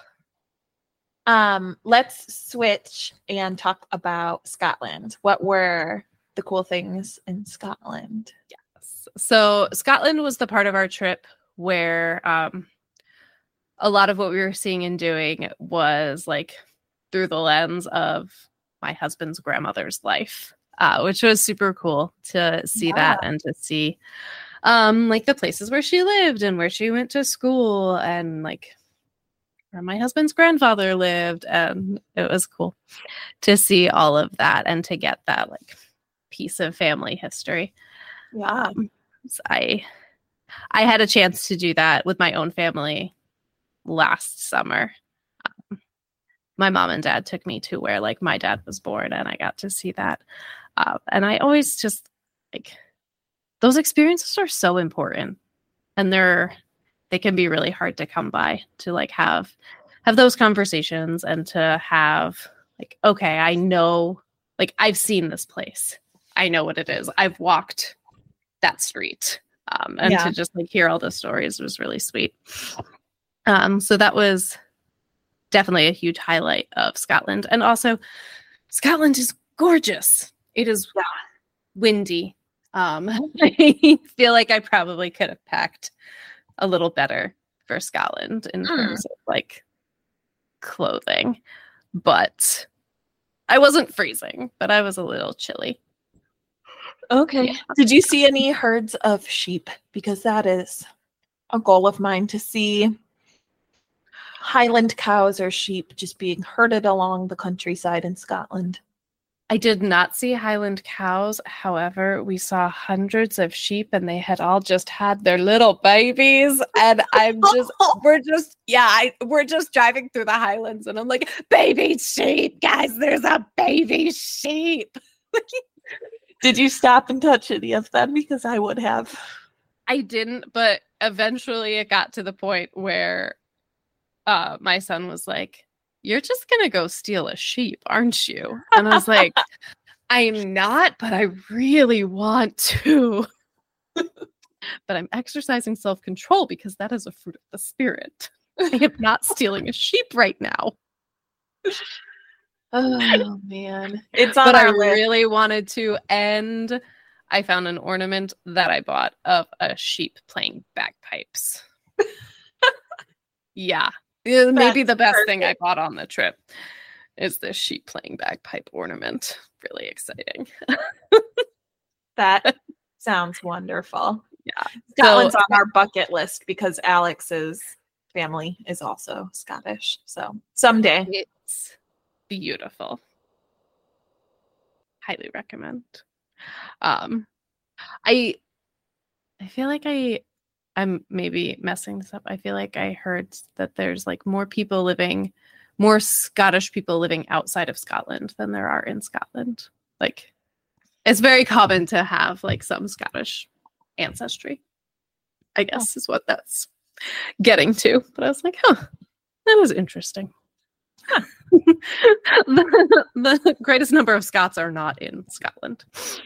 Um, let's switch and talk about Scotland. What were the cool things in Scotland? Yes. So Scotland was the part of our trip where um, a lot of what we were seeing and doing was like through the lens of my husband's grandmother's life, uh, which was super cool to see yeah. that and to see um, like the places where she lived and where she went to school and like where my husband's grandfather lived. And it was cool to see all of that and to get that like piece of family history. Yeah. Um, so I, I had a chance to do that with my own family last summer. Um, my mom and dad took me to where like my dad was born and I got to see that. Uh, and I always just like those experiences are so important and they're, they can be really hard to come by to like have, have those conversations and to have like, okay, I know, like I've seen this place. I know what it is. I've walked that street. Um, and yeah. to just like hear all the stories was really sweet. Um, so that was definitely a huge highlight of Scotland. And also Scotland is gorgeous. It is yeah. windy. Um, I feel like I probably could have packed a little better for Scotland in mm. terms of like clothing, but I wasn't freezing, but I was a little chilly. Okay. Yeah. Did you see any herds of sheep? Because that is a goal of mine to see Highland cows or sheep just being herded along the countryside in Scotland. I did not see Highland cows. However, we saw hundreds of sheep and they had all just had their little babies. And I'm just, we're just, yeah, I, we're just driving through the Highlands and I'm like, baby sheep, guys, there's a baby sheep. Did you stop and touch any of them? Because I would have. I didn't, but eventually it got to the point where uh, my son was like, you're just going to go steal a sheep, aren't you? And I was like, I'm not, but I really want to. But I'm exercising self-control because that is a fruit of the spirit. I am not stealing a sheep right now. Oh, man. It's on but our I list. really wanted to, and I found an ornament that I bought of a sheep playing bagpipes. Yeah. Maybe the best perfect. thing I bought on the trip is this sheep playing bagpipe ornament. Really exciting. That sounds wonderful. Yeah. Scotland's so, on our bucket list because Alex's family is also Scottish. So someday. It's beautiful. Highly recommend. Um, I I feel like I I'm maybe messing this up. I feel like I heard that there's like more people living, more Scottish people living outside of Scotland than there are in Scotland. Like, it's very common to have like some Scottish ancestry, I guess is what that's getting to. But I was like, huh, that was interesting. Huh. the, the greatest number of Scots are not in Scotland.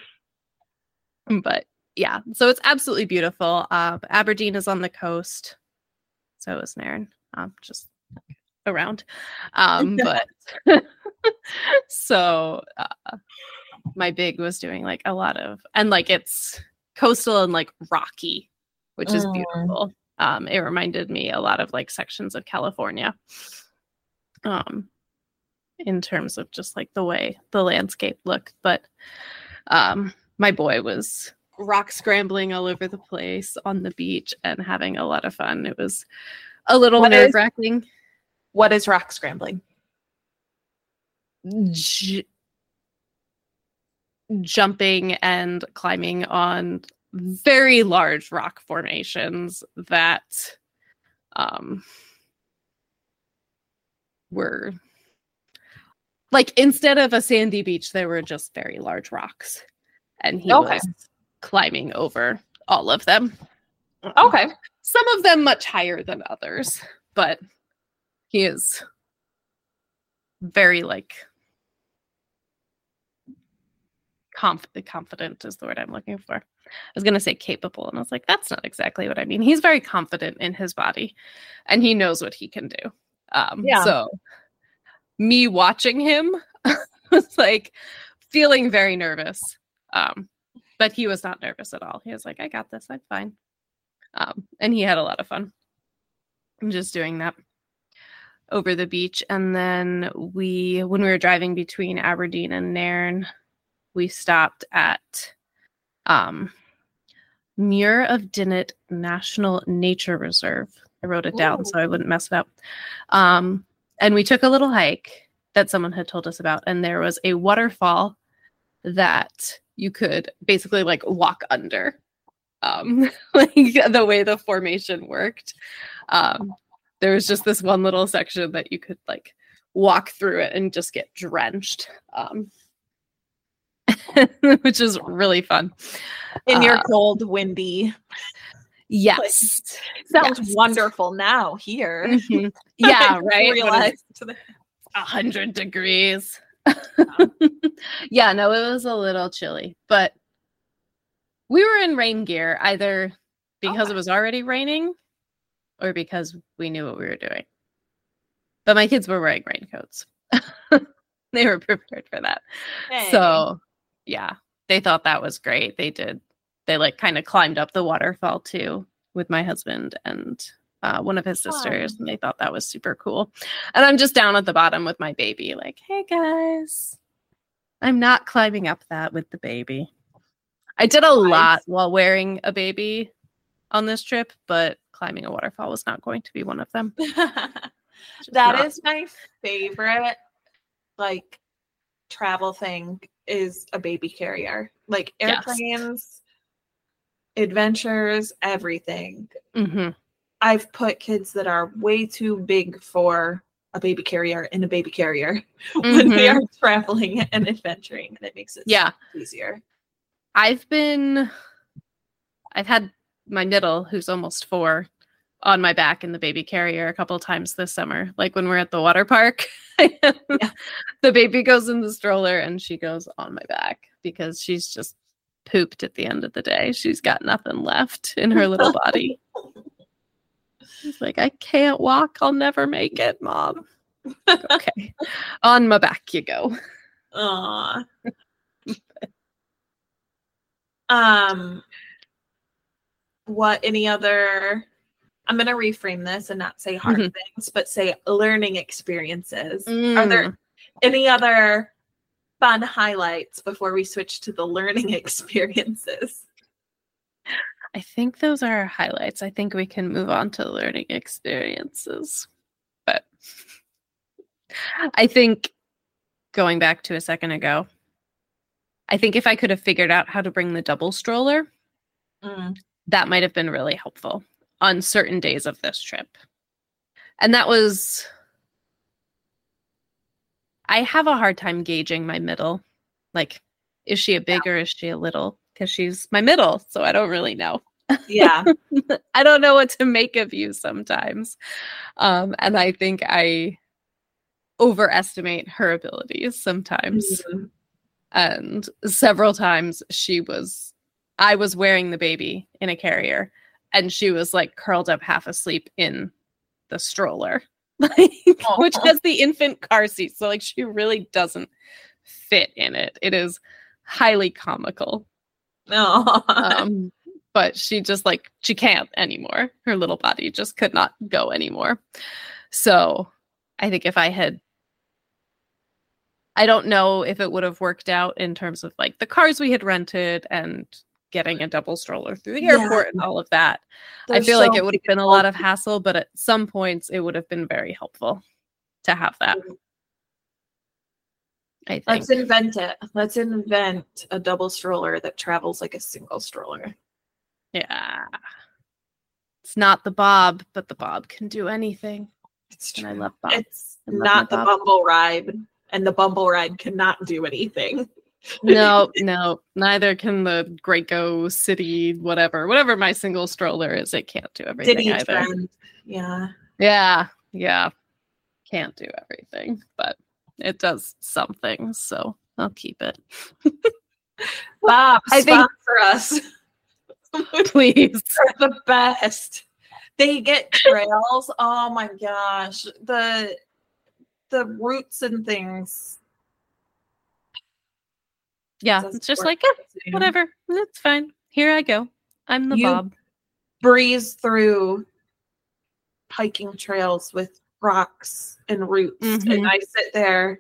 But yeah, so it's absolutely beautiful. Uh, Aberdeen is on the coast. So is Nairn, um, just around. Um, but so uh, my big was doing like a lot of, and like it's coastal and like rocky, which is beautiful. Um, it reminded me a lot of like sections of California. Um, in terms of just like the way the landscape looked, but um, my boy was rock scrambling all over the place on the beach and having a lot of fun. It was a little nerve wracking. What is rock scrambling? J- jumping and climbing on very large rock formations that um, were like, instead of a sandy beach, there were just very large rocks. And he okay. was climbing over all of them. Okay. Some of them much higher than others, but he is very like conf- confident is the word I'm looking for. I was going to say capable, and I was like, that's not exactly what I mean. He's very confident in his body and he knows what he can do. Um, yeah. So me watching him was like feeling very nervous. Um, But he was not nervous at all. He was like, I got this. I'm fine. Um, and he had a lot of fun. I'm just doing that over the beach. And then we, when we were driving between Aberdeen and Nairn, we stopped at um, Muir of Dinnet National Nature Reserve. I wrote it down Ooh. so I wouldn't mess it up. Um, and we took a little hike that someone had told us about. And there was a waterfall that you could basically like walk under, um, like the way the formation worked. Um, there was just this one little section that you could like walk through it and just get drenched, um, which is really fun. In your uh, cold, windy. Yes. Like, sounds yes. wonderful now here. Mm-hmm. Yeah, right? A hundred degrees. Yeah, no, it was a little chilly, but we were in rain gear either because oh. it was already raining or because we knew what we were doing. But my kids were wearing raincoats. They were prepared for that. Hey. So, yeah, they thought that was great. They did. They like kind of climbed up the waterfall too with my husband and Uh, one of his sisters, and they thought that was super cool. And I'm just down at the bottom with my baby, like, hey guys, I'm not climbing up that with the baby. I did a nice. lot while wearing a baby on this trip, but climbing a waterfall was not going to be one of them. That not. is my favorite, like, travel thing is a baby carrier. Like Yes. airplanes, adventures, everything. Mm-hmm. I've put kids that are way too big for a baby carrier in a baby carrier mm-hmm. when they are traveling and adventuring, and it makes it yeah. so much easier. I've been, I've had my middle, who's almost four, on my back in the baby carrier a couple of times this summer. Like when we're at the water park, yeah. the baby goes in the stroller and she goes on my back because she's just pooped at the end of the day. She's got nothing left in her little body. She's like, I can't walk. I'll never make it, Mom. Okay. On my back you go. Aww. um, what, any other, I'm going to reframe this and not say hard mm-hmm. things, but say learning experiences. Mm. Are there any other fun highlights before we switch to the learning experiences? I think those are our highlights. I think we can move on to learning experiences. But I think going back to a second ago, I think if I could have figured out how to bring the double stroller, mm. that might have been really helpful on certain days of this trip. And that was, I have a hard time gauging my middle. Like, is she a big yeah. or is she a little? Because she's my middle, so I don't really know. Yeah. I don't know what to make of you sometimes. Um, and I think I overestimate her abilities sometimes. Mm-hmm. And several times she was, I was wearing the baby in a carrier and she was like curled up half asleep in the stroller, like, which has the infant car seat. So like she really doesn't fit in it. It is highly comical. No. um, but she just like, she can't anymore. Her little body just could not go anymore. So I think if I had, I don't know if it would have worked out in terms of like the cars we had rented and getting a double stroller through the airport yeah. and all of that. There's I feel so like it would have been a lot of hassle, but at some points it would have been very helpful to have that. I think. Let's invent it. Let's invent a double stroller that travels like a single stroller. Yeah. It's not the Bob, but the Bob can do anything. It's true. And I love Bob. It's not the Bumble ride, and the Bumble ride cannot do anything. No, no. Neither can the Graco City, whatever. Whatever my single stroller is, it can't do everything City either. Trend. Yeah. Yeah, yeah. Can't do everything, but it does some things, so I'll keep it. Bob, I think for us. Please. They're the best. They get trails. Oh my gosh. The the roots and things. Yeah, it's just like, eh, whatever. That's fine. Here I go. I'm the you Bob. Breeze through hiking trails with rocks and roots, mm-hmm. and I sit there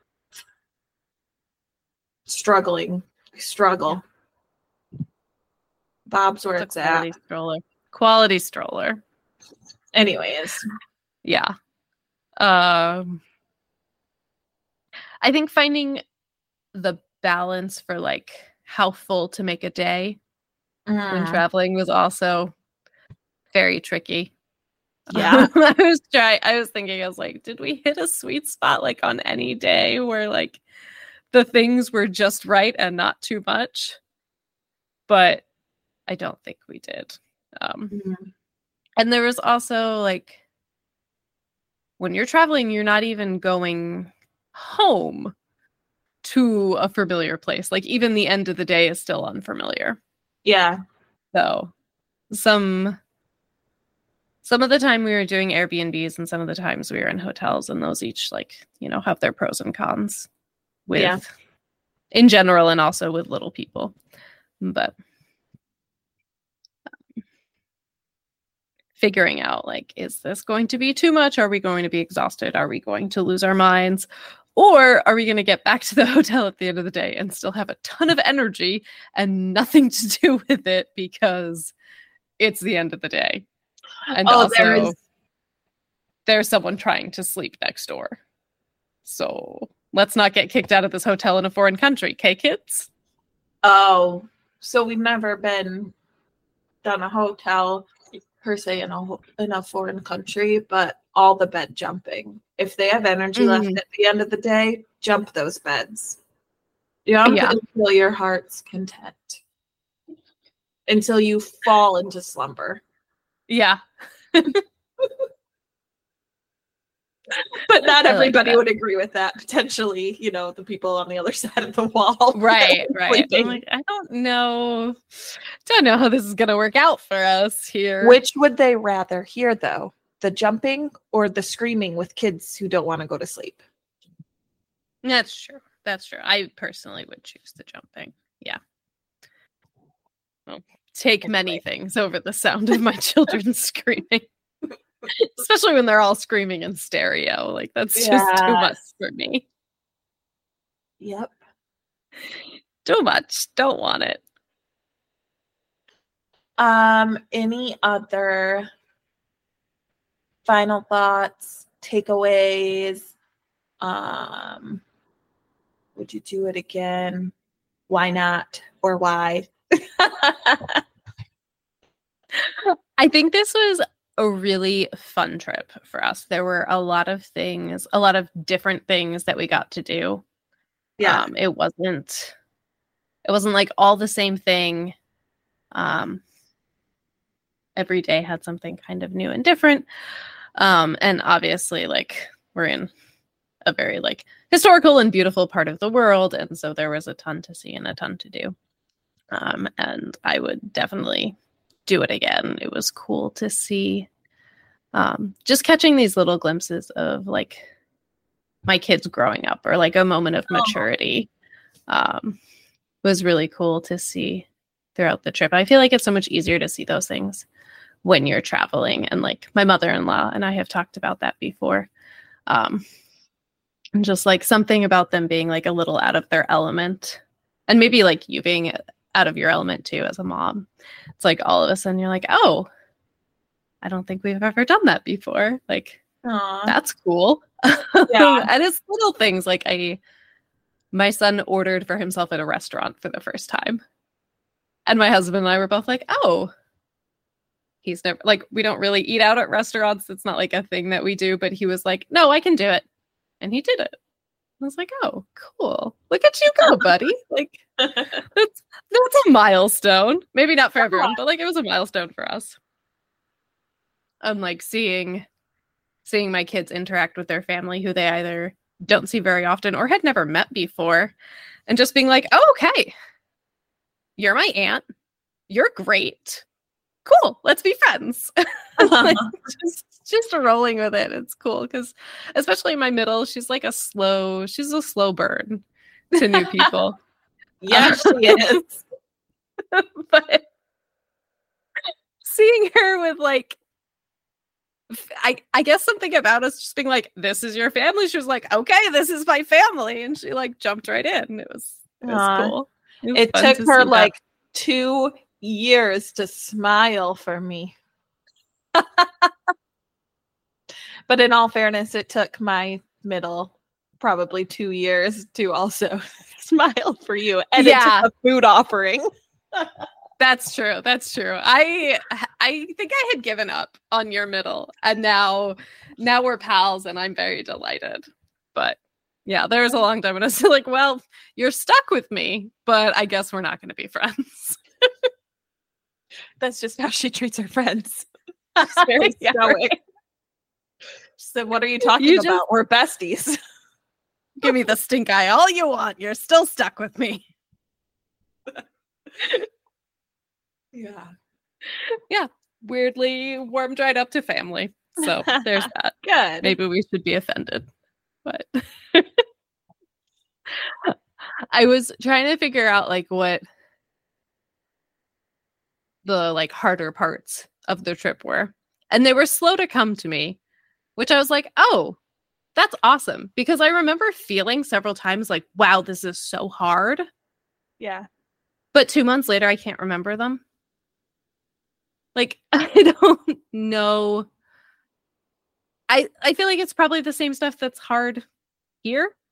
struggling. I struggle. Yeah. Bob's where it's, it's quality at. Stroller. Quality stroller. Anyways. Yeah. Um, I think finding the balance for like how full to make a day mm. when traveling was also very tricky. Yeah. Um, I was trying, I was thinking, I was like, did we hit a sweet spot like on any day where like the things were just right and not too much? But I don't think we did. Um, mm-hmm. And there was also like, when you're traveling, you're not even going home to a familiar place. Like even the end of the day is still unfamiliar. Yeah. So some some of the time we were doing Airbnbs and some of the times we were in hotels, and those each like, you know, have their pros and cons with yeah. in general and also with little people. But um, figuring out like, is this going to be too much? Are we going to be exhausted? Are we going to lose our minds? Or are we going to get back to the hotel at the end of the day and still have a ton of energy and nothing to do with it because it's the end of the day? And oh, also, there is... there's someone trying to sleep next door. So let's not get kicked out of this hotel in a foreign country. Okay, kids? Oh, so we've never been done a hotel per se in a in a foreign country, but all the bed jumping. If they have energy Mhm. left at the end of the day, jump those beds. Jump Yeah. until your heart's content. Until you fall into slumber. Yeah. But not I like everybody that. would agree with that. Potentially, you know, the people on the other side of the wall. Right, right. I'm sleeping. like, I don't know. Don't know how this is gonna work out for us here. Which would they rather hear, though? The jumping or the screaming with kids who don't want to go to sleep? That's true. That's true. I personally would choose the jumping. Yeah. Well, take many Anyway. things over the sound of my children screaming. Especially when they're all screaming in stereo. Like, that's just too much Yes. for me. Yep. Too much. Don't want it. Um, any other final thoughts, takeaways? Um, would you do it again? Why not? Or why? I think this was a really fun trip for us. There were a lot of things, a lot of different things that we got to do. Yeah. Um, it wasn't it wasn't like all the same thing. Um, every day had something kind of new and different. Um, and obviously, like, we're in a very like historical and beautiful part of the world, and so there was a ton to see and a ton to do. Um, and I would definitely do it again. It was cool to see um, just catching these little glimpses of like my kids growing up, or like a moment of maturity. Um, was really cool to see throughout the trip. I feel like it's so much easier to see those things when you're traveling. And like my mother-in-law and I have talked about that before. Um, and just like something about them being like a little out of their element, and maybe like you being out of your element too as a mom. It's like all of a sudden you're like, oh, I don't think we've ever done that before. Like, Aw. that's cool. Yeah. And it's little things like I, my son ordered for himself at a restaurant for the first time. And my husband and I were both like, oh, he's never, like, we don't really eat out at restaurants. It's not like a thing that we do, but he was like, no, I can do it. And he did it. I was like, oh, cool. Look at you go, buddy. Like, that's, that's a milestone. Maybe not for everyone, but like it was a milestone for us. I'm like seeing, seeing my kids interact with their family who they either don't see very often or had never met before, and just being like, oh, okay, you're my aunt. You're great. Cool. Let's be friends. Like, just, just rolling with it. It's cool because especially my middle, she's like a slow, she's a slow burn to new people. Yeah, she is. But seeing her with like, I, I guess something about us just being like, this is your family. She was like, okay, this is my family. And she like jumped right in. It was, it was Aw. cool. It, was It fun took to her see that. like two years to smile for me. But in all fairness, it took my middle probably two years to also smile for you. And Yeah. it took a food offering. That's true. That's true. I I think I had given up on your middle, and now now we're pals, and I'm very delighted. But yeah, there was a long time when I was like, well, you're stuck with me, but I guess we're not going to be friends. That's just how she treats her friends. She's very Yeah, stoic. She said, what are you talking You about? just- We're besties. Give me the stink eye all you want. You're still stuck with me. Yeah. Weirdly warmed right up to family. So there's that. Good. Maybe we should be offended. But I was trying to figure out like what the like harder parts of the trip were. And they were slow to come to me, which I was like, oh, that's awesome. Because I remember feeling several times like, wow, this is so hard. Yeah. But two months later, I can't remember them. Like, I don't know. I, I feel like it's probably the same stuff that's hard here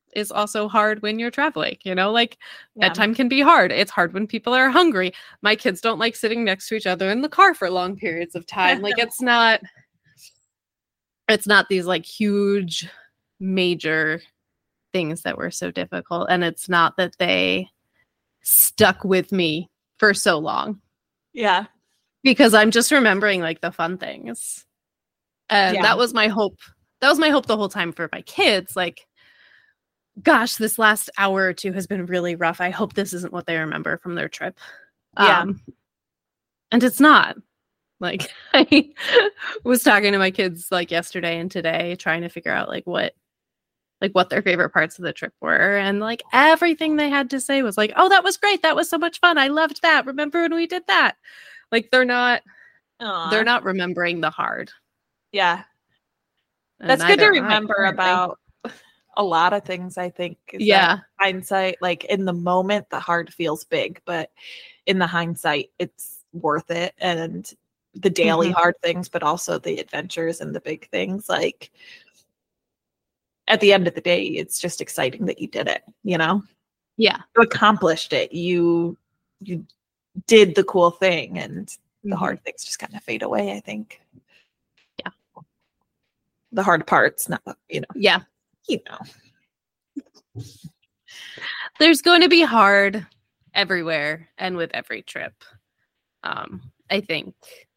is also hard when you're traveling, you know, like Yeah. bedtime can be hard. It's hard when people are hungry. My kids don't like sitting next to each other in the car for long periods of time. Like it's not, it's not these like huge, major things that were so difficult. And it's not that they stuck with me for so long. Yeah. Because I'm just remembering like the fun things. And Yeah. that was my hope. That was my hope the whole time for my kids. Like, gosh, this last hour or two has been really rough. I hope this isn't what they remember from their trip. Yeah. Um, and it's not. Like, I was talking to my kids like yesterday and today, trying to figure out like what, like what their favorite parts of the trip were. And like everything they had to say was like, oh, that was great. That was so much fun. I loved that. Remember when we did that? Like they're not, Aww. they're not remembering the hard. Yeah. And That's good to neither- remember I- about a lot of things, I think. is Yeah. that hindsight, like in the moment, the hard feels big, but in the hindsight, it's worth it. And the daily Mhm. hard things, but also the adventures and the big things. Like at the end of the day, it's just exciting that you did it, you know? Yeah. You accomplished it. You you did the cool thing, and the Mhm. hard things just kind of fade away, I think. Yeah. The hard parts, not, you know, Yeah. you know. There's going to be hard everywhere and with every trip. Um, I think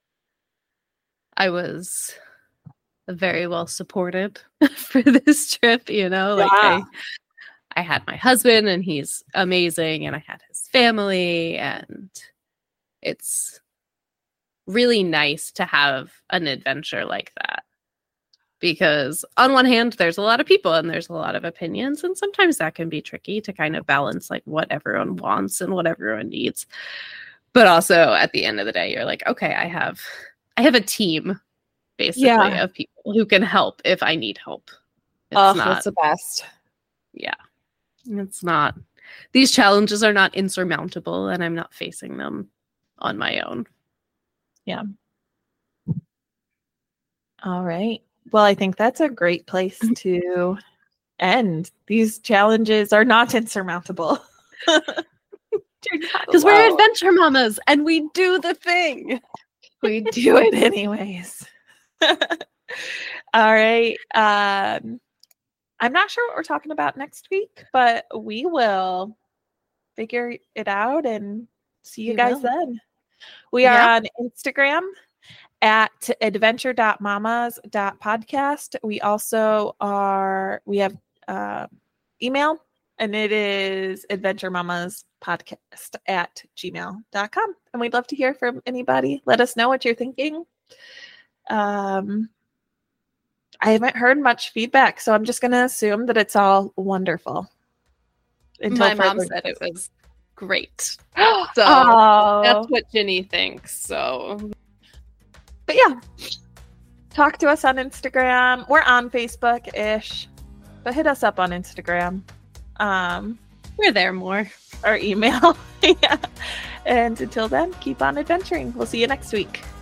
I was very well supported for this trip, you know, like Yeah. I, I had my husband and he's amazing, and I had his family, and it's really nice to have an adventure like that. Because on one hand, there's a lot of people and there's a lot of opinions, and sometimes that can be tricky to kind of balance like what everyone wants and what everyone needs. But also at the end of the day, you're like, okay, I have I have a team basically Yeah. of people who can help if I need help. It's Oh, not, that's the best. yeah. It's not, these challenges are not insurmountable, and I'm not facing them on my own. All right. Well, I think that's a great place to end. These challenges are not insurmountable. Because we're adventure mamas and we do the thing. We do it anyways. All right. Um, I'm not sure what we're talking about next week, but we will figure it out and see you We guys will. then. We Yeah. are on Instagram at adventure dot mamas dot podcast. We also are, we have uh, email, and it is adventuremamaspodcast at gmail dot com. And we'd love to hear from anybody. Let us know what you're thinking. Um, I haven't heard much feedback, so I'm just going to assume that it's all wonderful. Until My mom further said it was great. So So that's what Ginny thinks. So but yeah, talk to us on Instagram. We're on Facebook-ish, but hit us up on Instagram. Um, we're there more. or email. Yeah. And until then, keep on adventuring. We'll see you next week.